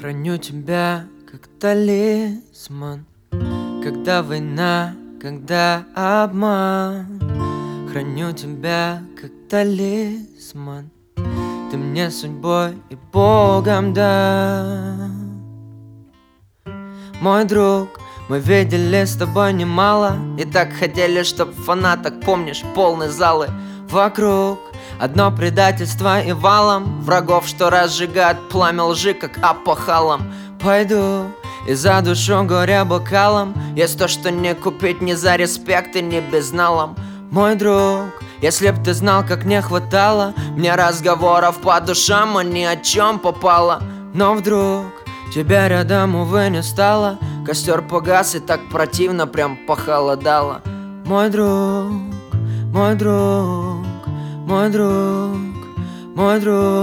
Храню тебя, как талисман, когда война, когда обман. Храню тебя, как талисман, ты мне судьбой и Богом дан. Мой друг, мы видели с тобой немало, и так хотели, чтоб фанаток, помнишь, полные залы вокруг. Одно предательство и валом врагов, что разжигают пламя лжи, как опахалом. Пойду и за душу горя бокалом. Есть то, что не купить ни за респект и ни безналом. Мой друг, если б ты знал, как не хватало мне разговоров по душам, а ни о чем попало. Но вдруг тебя рядом, увы, не стало. Костер погас и так противно прям похолодало. Мой друг, мой друг, мой друг, мой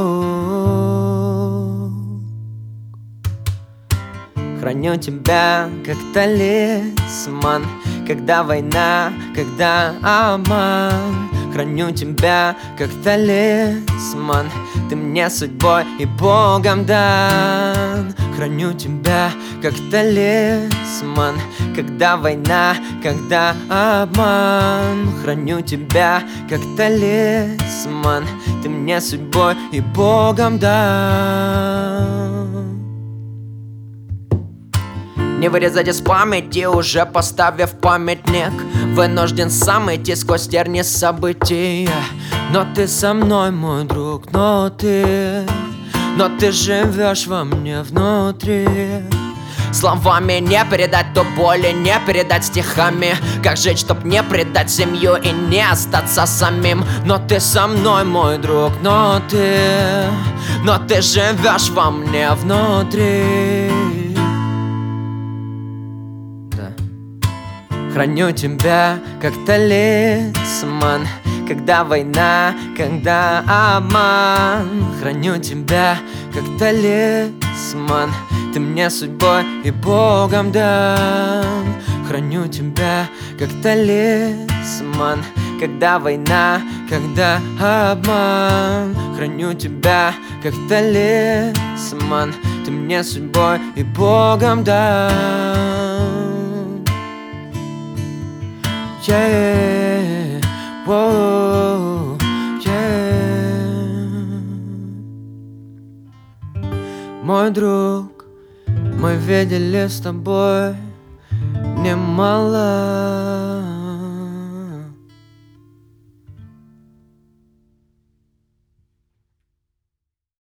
друг. Храню тебя, как талисман, когда война, когда обман. Храню тебя, как талисман, ты мне судьбой и Богом дан. Храню тебя, как талисман, когда война, когда обман. Храню тебя, как талисман, ты мне судьбой и Богом дан. Не вырезать из памяти, уже поставив памятник. Вынужден сам идти сквозь терни события. Но ты со мной, мой друг, но ты живешь во мне внутри. Словами не передать то боли, не передать стихами. Как жить, чтоб не предать семью и не остаться самим. Но ты со мной, мой друг, но ты живешь во мне внутри. Храню тебя, как талисман, когда война, когда обман. Храню тебя, как талисман, ты мне судьбой и Богом дан. Храню тебя, как талисман, когда война, когда обман. Храню тебя, как талисман, ты мне судьбой и Богом дан. Yeah, whoa, yeah. Мой друг, мы видели с тобой немало.